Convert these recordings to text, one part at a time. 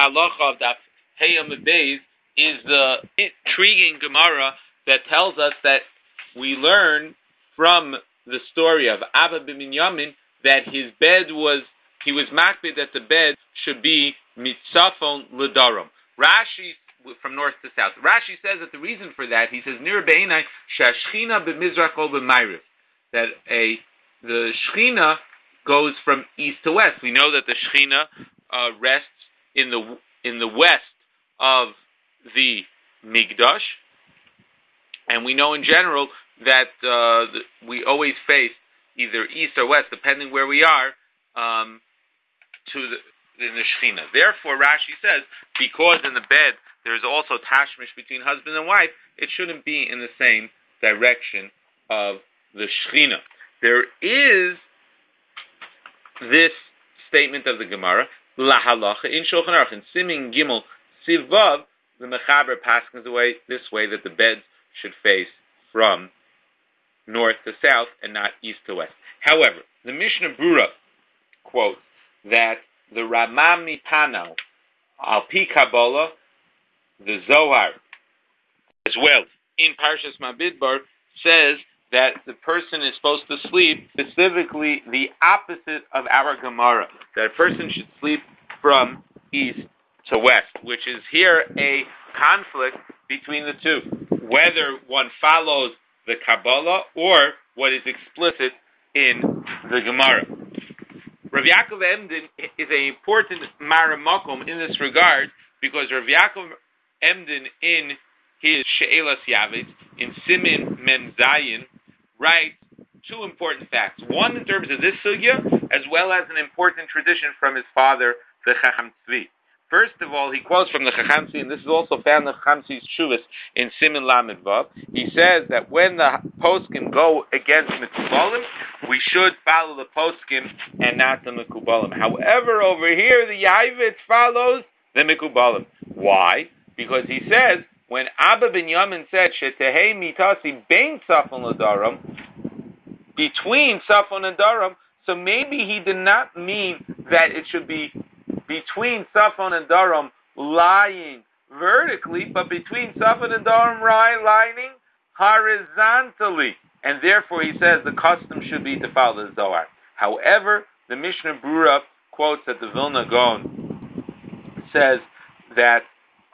halacha of Daf Heyam Beis is the intriguing Gemara that tells us that we learn from the story of Abba Binyamin that he was makbid that the bed should be mitzafon l'darom. Rashi, from north to south. Rashi says that the reason for that, he says, Nir be'inai shashchina b'mizrach ol b'mayriv, that the Shechina goes from east to west. We know that the Shechina rests in the west of the Migdash, and we know in general that we always face either east or west, depending where we are, in the Shechina. Therefore, Rashi says, because in the bed there is also tashmish between husband and wife, it shouldn't be in the same direction of the Shechina. There is this statement of the Gemara, La halacha in Shulchan Aruch, in Simin Gimel Siv Vav, the Mechaber passes away this way, that the beds should face from north to south and not east to west. However, the Mishnah Brura quotes that the Ramam Mitano, Al Pi Kabbalah, the Zohar, as well, in Parshas Bamidbar, says that the person is supposed to sleep specifically the opposite of our Gemara, that a person should sleep from east to west, which is here a conflict between the two, whether one follows the Kabbalah or what is explicit in the Gemara. Rav Yaakov Emden is an important maramakom in this regard, because Rav Yaakov Emden in his She'elas Yavetz, in Simin Mem Zayin, writes two important facts. One in terms of this sugya, as well as an important tradition from his father, the Chacham Tzvi. First of all, he quotes from the Chacham Tzvi, and this is also found in the Chacham Tzvi's Shuvas in Simin Lamed Vav. He says that when the poskim go against Mekubalim, we should follow the poskim and not the Mekubalim. However, over here, the Yavetz follows the Mekubalim. Why? Because he says, when Abba Binyamin said, Shetehei mitasi bein Safon l'daram, between Safon and Daram, so maybe he did not mean that it should be between Safon and Daram lying vertically, but between Safon and Daram lying horizontally. And therefore he says the custom should be to follow the Zohar. However, the Mishnah Brura quotes that the Vilna Gaon says that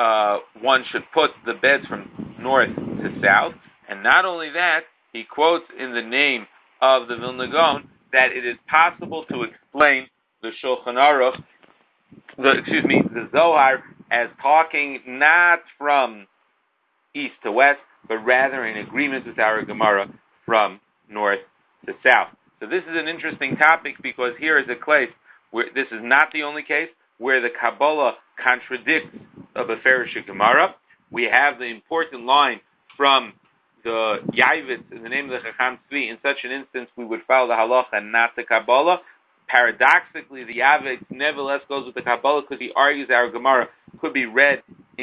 one should put the beds from north to south. And not only that, he quotes in the name of the Vilna Gaon that it is possible to explain the Shulchan Aruch, the Zohar, as talking not from east to west, but rather in agreement with our Gemara from north to south. So this is an interesting topic, because here is a place where this is not the only case where the Kabbalah contradicts a Beferish Gemara. We have the important line from the Yavetz in the name of the Chacham Tzvi. In such an instance, we would follow the halacha and not the Kabbalah. Paradoxically, the Yavetz nevertheless goes with the Kabbalah, because he argues our Gemara could be read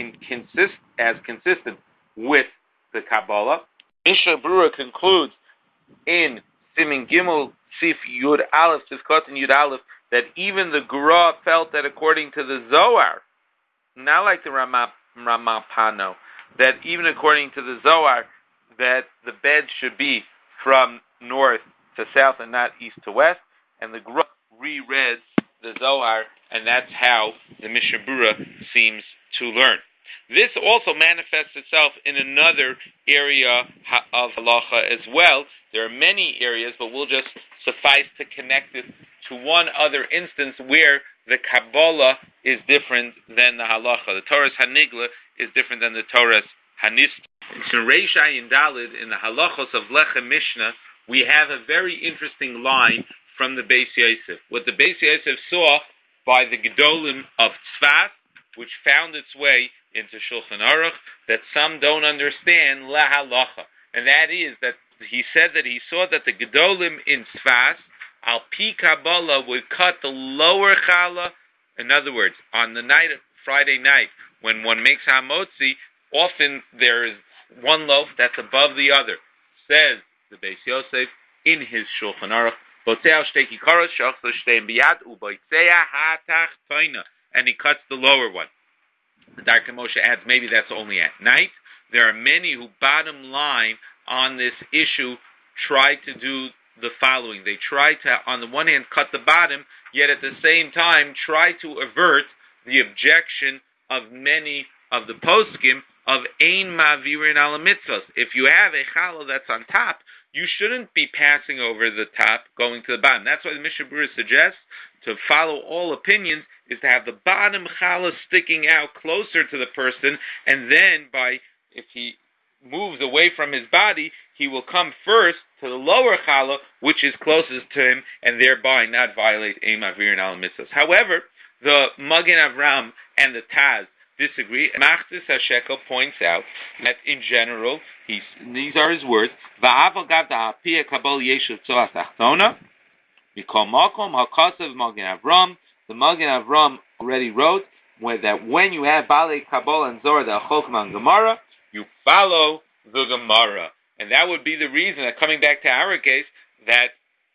as consistent with the Kabbalah. Mishnah Brura concludes in Simin Gimel Sif Yud Aleph, Sifkot and Yud Aleph, that even the Gra felt that according to the Zohar, not like the Ramapano, that even according to the Zohar, that the bed should be from north to south and not east to west, and the Gra reread the Zohar, and that's how the Mishnah Brura seems to learn. This also manifests itself in another area of halacha as well. There are many areas, but we'll just suffice to connect it to one other instance where the Kabbalah is different than the halacha. The Torah's Hanigla is different than the Torah's Hanista. In Reish Ayin Dalid, in the halachos of Lechem Mishnah, we have a very interesting line from the Beis Yosef. What the Beis Yosef saw by the Gedolim of Tzfat, which found its way into Shulchan Aruch, that some don't understand la halacha. And that is that he said that he saw that the Gedolim in Tzfat, Al Pi Kabbalah, would cut the lower challah. In other words, on the night of Friday night, when one makes hamotzi, often there is one loaf that's above the other. Says the Beis Yosef in his Shulchan Aruch, and he cuts the lower one. The Darkei Moshe adds maybe that's only at night. There are many who, bottom line on this issue, try to do the following. They try to, on the one hand, cut the bottom, yet at the same time try to avert the objection of many of the poskim of ein ma'avirin ala mitzvos. If you have a challah that's on top, you shouldn't be passing over the top, going to the bottom. That's why the Mishnah Berurah suggests to follow all opinions is to have the bottom challah sticking out closer to the person, and then if he moves away from his body, he will come first to the lower challah, which is closest to him, and thereby not violate ein ma'avirin ala mitzvos. However, the Magen Avram and the Taz disagree. Machzis HaShekel points out that in general, these are his words, Va'aval gav da'apiyah kabol yeshuv tzoas tachtona, mikol makom hakasav Magen Avram. The Magen Avram already wrote that when you have Balei Kabbalah and Zohar the Chokmah and Gemara, you follow the Gemara. And that would be the reason that, coming back to our case, that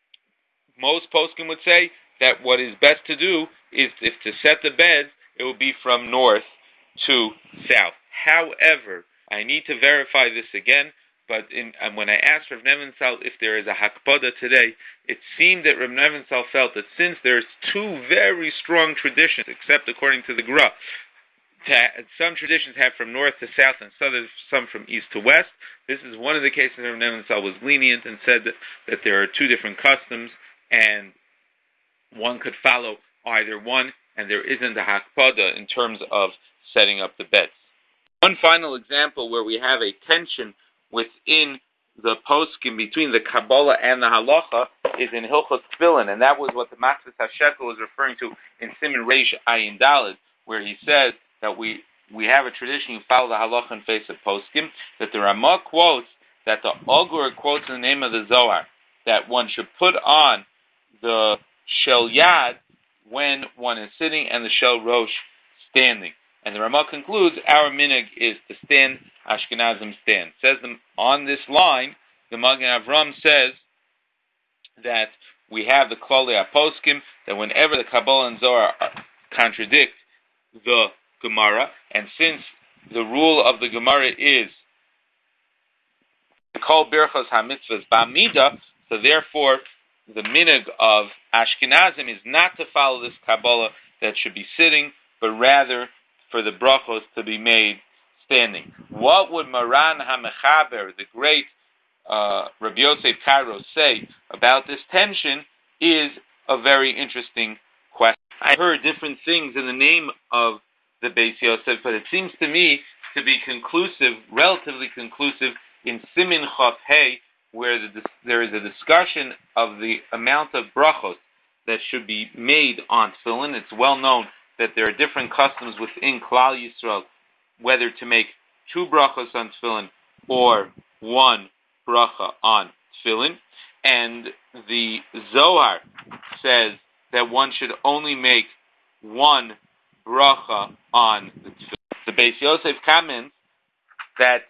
most poskim would say that what is best to do is, if to set the beds, it will be from north to south. However, I need to verify this again, but when I asked Rav Nebenzahl if there is a hakpada today, it seemed that Rav Nebenzahl felt that since there's two very strong traditions, except according to the Gra, some traditions have from north to south and some from east to west. This is one of the cases where Rav Nebenzahl was lenient and said that there are two different customs and one could follow either one, and there isn't a hakpada in terms of setting up the beds. One final example where we have a tension within the poskim between the Kabbalah and the Halacha is in Hilchos Tefillin, and that was what the Machzis HaShekel was referring to in Siman Reish Ayin Daled, where he says that we have a tradition, you follow the Halacha and face of poskim, that the Ramah quotes, that the Ogur quotes in the name of the Zohar, that one should put on the Shel Yad when one is sitting and the Shel Rosh standing. And the Ramah concludes, our minig is to stand, Ashkenazim stand. Says on this line, the Magen Avram says that we have the Klolei HaPoskim, that whenever the Kabbalah and Zohar contradict the Gemara, and since the rule of the Gemara is Kol Birchos HaMitzvahs Ba'amida, so therefore the minig of Ashkenazim is not to follow this Kabbalah that should be sitting, but rather for the brachos to be made standing. What would Maran HaMechaber, the great Rabbi Yosef Karo, say about this tension is a very interesting question. I heard different things in the name of the Beis Yosef, but it seems to me to be conclusive, relatively conclusive, in Simin Chaf Hey, where there is a discussion of the amount of brachos that should be made on tefillin. It's well known that there are different customs within Klal Yisrael, whether to make 2 brachos on tefillin or 1 bracha on tefillin. And the Zohar says that one should only make 1 bracha on the tefillin. The Beis Yosef comments that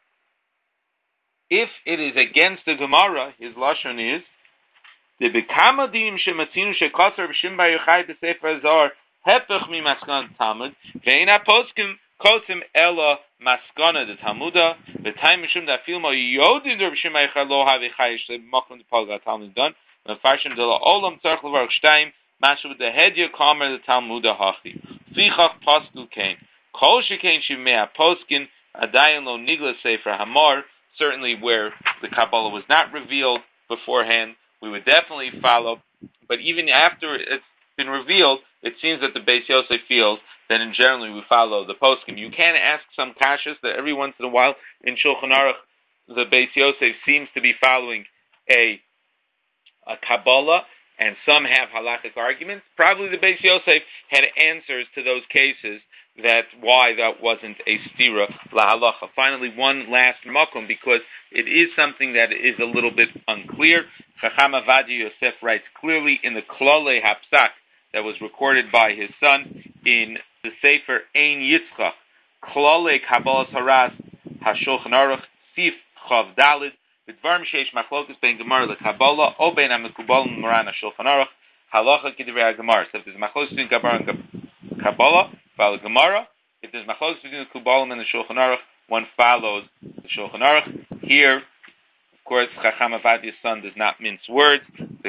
if it is against the Gemara, his lashon is the bekamadim shematzinu shekasar b'shim bar Yochai b'sefer Zohar hepech mi maskan Talmud ve'ina poskim kosim ela maskana the Talmuda v'tayim mishum da'afil mo yodin der b'shim bar Yochai lo havi chayish le'makom the Palga Talmud done v'farshim de la olam tzarich levarach shtayim mashu v'dehedya kamer the Talmuda hachi fichach pasku kain kol shekain shivmei poskin adayin lo nigla sefer hamar. Certainly where the Kabbalah was not revealed beforehand, we would definitely follow. But even after it's been revealed, it seems that the Beis Yosef feels that in general we follow the poskim. You can ask some kashas that every once in a while in Shulchan Aruch, the Beis Yosef seems to be following a Kabbalah, and some have halachic arguments. Probably the Beis Yosef had answers to those cases that why that wasn't a stira la halacha. Finally, one last makom, because it is something that is a little bit unclear. Chacham Avadia Yosef writes clearly in the Klolei Hapsak that was recorded by his son in the Sefer Ein Yitzchak, Klolei Kabbalas Haras HaShulchan Aruch Sif Chav Dalid B'dvarim Sheish Machlokus Ben Gemara LeKabbalah O Ben HaMekubal Moran HaShulchan Aruch Halacha K'divrei HaGemara. So if there's Machlokus Ben Gemara and Kabbalah, follow Gemara. If there's machlokes between the Kubalim and the Shulchan Aruch, one follows the Shulchan Aruch. Here, of course, Chacham Avadia's son does not mince words. The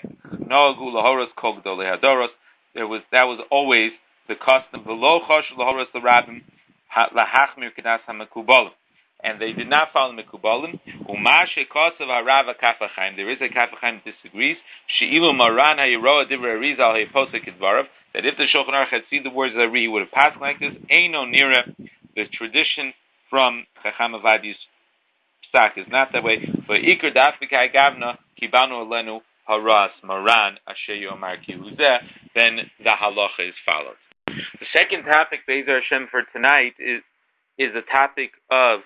Noagu Lahoros Kol Gdolei Hadoros. That was always the custom. V'lo choshu Lahoros L'Rabbim Lahachmir Kedas HaMekubalim. And they did not follow Mekubalim. Umashe Kosav Harava Kafachaim. There is a Kafachaim disagrees. She'ilu Maran HaYiroa Divrei Arizal HaYposek Idvarav. That if the Shulchan Aruch had seen the words of the Ari, he would have passed like this. Eino Nira. The tradition from Chacham Avadi's psak is not that way. But Iker Dafbikai Gavna Kibanu Alenu Haras Maran Asher Yomar Kihuzeh. Then the halacha is followed. The second topic, Be'ezer Hashem, for tonight is the topic of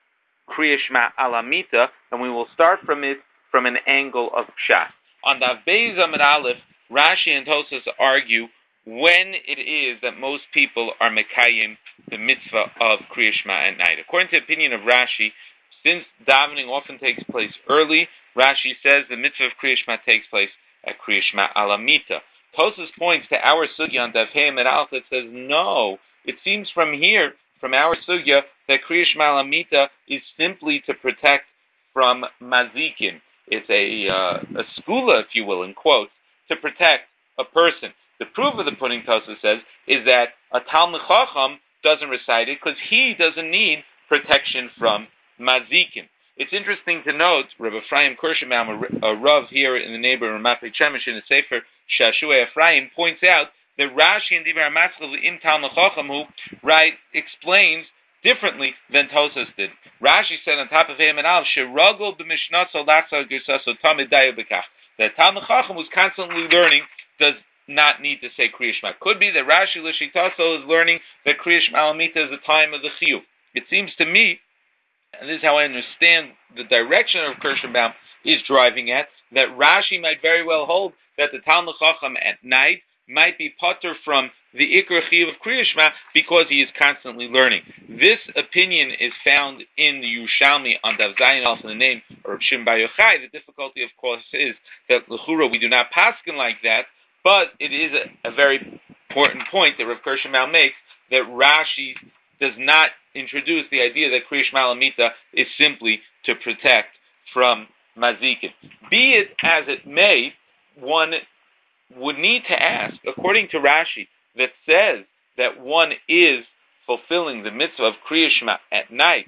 Kriya Shema Alamita, and we will start from it from an angle of Pshat. On the Beis Amid Aleph, Rashi and Tosas argue when it is that most people are Mekayim the mitzvah of Kriya Shema at night. According to the opinion of Rashi, since davening often takes place early, Rashi says the mitzvah of Kriya Shema takes place at Kriya Shema Alamita. Tosas points to our sugya on Daf Hey Amid Aleph that says no. It seems from here, from our sugya, that Kriya Shema Alamita is simply to protect from mazikin. It's a skula, if you will, in quotes, to protect a person. The proof of the pudding, Tosafos says, is that a Talmid Chacham doesn't recite it because he doesn't need protection from mazikin. It's interesting to note, Rabbi Ephraim Kirschenbaum, a Rav here in the neighborhood of Ramat Chemish in the Sefer Shashua Ephraim, points out that Rashi and Divrei HaMatzkel in Talmid Chacham, who explains differently than Tosas did. Rashi said on top of him and Al, Shiragol b'mishnatzo latzar girsaso tamid dayu b'kach. That Talmid Chacham, who's constantly learning, does not need to say Kriya Shema. Could be that Rashi L'Shitaso is learning that Kriya Shema Alamita is the time of the Chiyuv. It seems to me, and this is how I understand the direction of Kirschenbaum is driving at, that Rashi might very well hold that the Talmid Chacham at night might be potter from the Ikar Chiyuv of Kriya Shema because he is constantly learning. This opinion is found in the Yerushalmi on Daf Zayin, also the name of Rav Shimon Bar Yochai. The difficulty, of course, is that L'chura we do not paskin like that, but it is a very important point that Rav Kirschenbaum makes, that Rashi does not introduce the idea that Kriya Shema Alamita is simply to protect from mazikin. Be it as it may, one would need to ask, according to Rashi, that says that one is fulfilling the mitzvah of Kriya Shema at night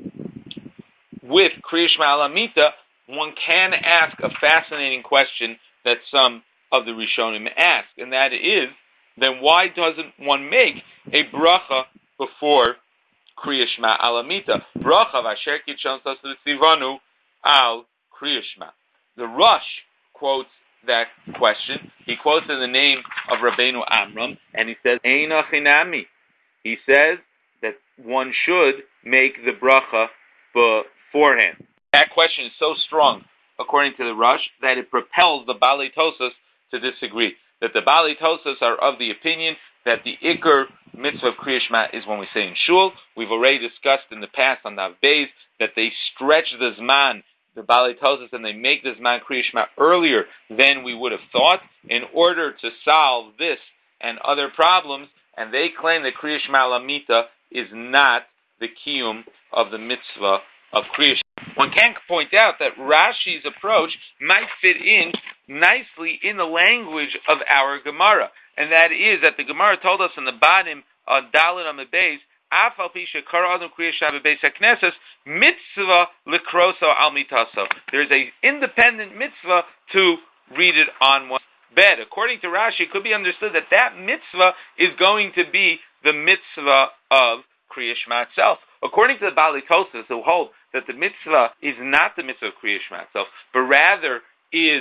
with Kriya Shema Alamita, one can ask a fascinating question that some of the Rishonim ask, and that is, then why doesn't one make a bracha before Kriya Shema Alamita? Bracha v'asher kitshon sasu tzivanu al Kriya Shema. The Rush quotes that question. He quotes in the name of Rabbeinu Amram, and he says, Eina chinami. He says that one should make the bracha beforehand. That question is so strong, according to the Rush, that it propels the Balei Tosas to disagree. That the Balei Tosas are of the opinion that the Iker mitzvah of Kriya Shema is when we say in Shul. We've already discussed in the past on Daf Beis that they stretch the Zman, the Balei Tosas, and they make the Zman Kriya Shema earlier than we would have thought in order to solve this and other problems, and they claim that Kriya Shema Alamita is not the kiyum of the mitzvah of Kriya Shema. One can point out that Rashi's approach might fit in nicely in the language of our Gemara, and that is that the Gemara told us in the bottom of Dalet Amud Beis, Afal Pisha Karadum Kriya Shema Beis HaKnesses Mitzvah Lekroso Al Mitaso. There is an independent mitzvah to read it on one's bed. According to Rashi, it could be understood that that mitzvah is going to be the mitzvah of Kriya Shema itself. According to the Balei Tosas, who hold that the mitzvah is not the mitzvah of Kriya Shema itself, but rather is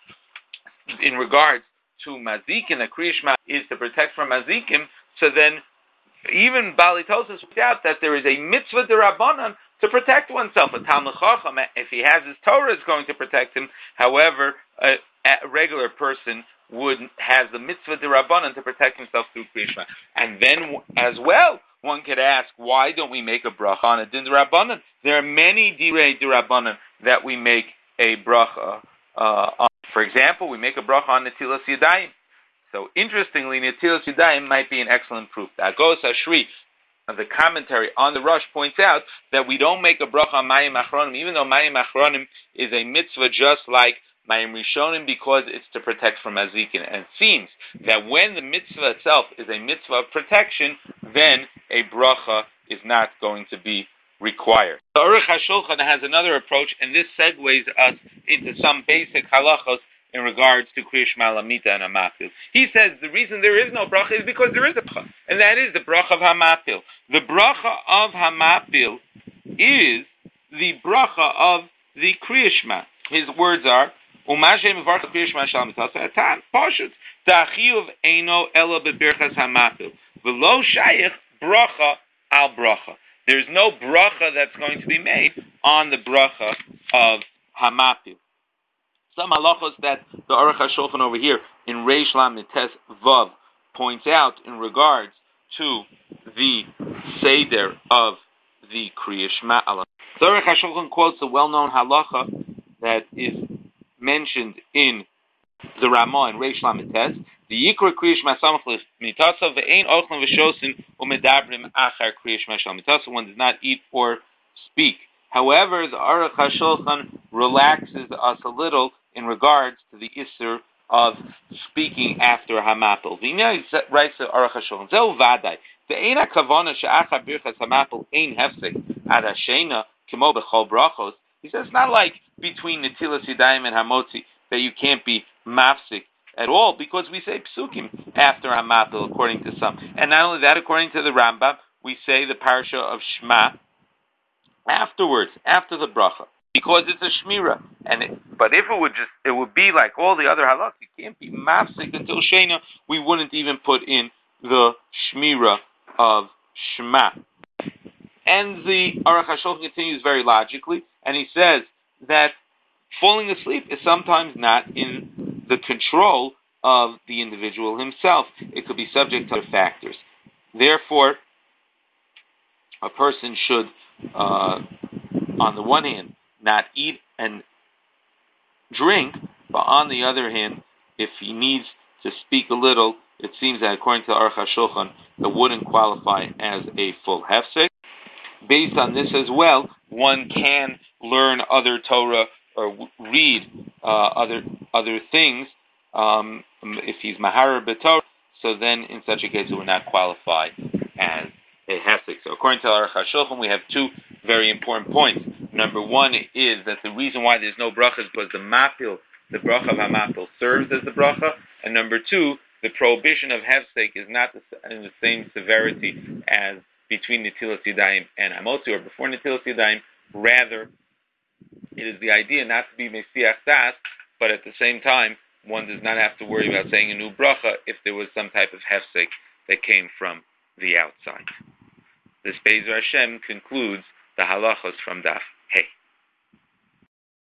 in regards to mazikin, that Kriya Shema is to protect from mazikim, so then even Balei Tosas points out that there is a mitzvah d'Rabbanan to protect oneself. A Talmid Chacham, if he has his Torah, is going to protect him. However, a regular person has the mitzvah d'Rabbanan to protect himself through Kriya Shema. And then, as well, one could ask, why don't we make a bracha on a din d'Rabbanan? There are many direi d'Rabbanan that we make a bracha on. For example, we make a bracha on Netilas Yadayim. So interestingly, Netilas Yadayim might be an excellent proof. The Agos Ashri, the commentary on the Rush, points out that we don't make a bracha on Mayim Achronim, even though Mayim Achronim is a mitzvah just like Mayim Rishonim, because it's to protect from Azikin. And it seems that when the mitzvah itself is a mitzvah of protection, then a bracha is not going to be required. The Aruch HaShulchan has another approach, and this segues us into some basic halachos in regards to Kriya Shema Lamita and Hamapil. He says the reason there is no bracha is because there is a bracha, and that is the bracha of Hamapil. The bracha of Hamapil is the bracha of the Kriya Shema. His words are, Umashem Varcha Kriya Shema Shalom Mitzvah Atan Pashut Ta'chiyuv Eino Elo Bebirchas Hamapil V'lo Shayich Bracha Al Bracha. There's no bracha that's going to be made on the bracha of Hamapil. Some halachos that the Aruch HaShulchan over here in Reish Lamed Tes Vav points out in regards to the Seder of the Kriya Shema. The Aruch HaShulchan quotes a well-known halacha that is mentioned in the Ramah in Reish Lamed Tes. The Yikra Kriya Shema Samach L'Mitasa Ve'ein Ochlan V'Shosin U'Medabrim Achar Kriya Shema Shalom Mitasa. One does not eat or speak. However, the Aruch HaShulchan relaxes us a little in regards to the Isser of speaking after Hamapil. V'ina writes the Aruch HaShulchan, Zeu Vadai, Ve'ein HaKavona She'achar Birchas Hamapil Ein Hefsek Ad Hashena Kimo B'chol Brachos. He says it's not like between Netilas Yadayim and Hamotzi that you can't be mafsik at all, because we say psukim after Hamapil, according to some. And not only that, according to the Rambam, we say the parasha of Shema afterwards, after the bracha, because it's a shmira. But if it would be like all the other halachas, you can't be mafsik until Shena. We wouldn't even put in the shmira of Shema. And the Aruch HaShulchan continues very logically, and he says that falling asleep is sometimes not in the control of the individual himself. It could be subject to other factors. Therefore, a person should, on the one hand, not eat and drink, but on the other hand, if he needs to speak a little, it seems that according to Aruch HaShulchan, it wouldn't qualify as a full hefsek. Based on this as well, one can learn other Torah or read other things if he's Mahara B'Torah, so then in such a case it would not qualify as a hefsek. So according to Aruch HaShulchan, we have two very important points. Number one is that the reason why there's no bracha is because the bracha of Hamapil serves as the bracha, and number two, the prohibition of hefsek is not in the same severity as between Netilas Yadayim and Hamotzi, or before Netilas Yadayim. Rather, it is the idea not to be Mesiach Das, but at the same time, one does not have to worry about saying a new bracha if there was some type of hefsek that came from the outside. This Be'ezer Hashem concludes the halachos from Daf Hey.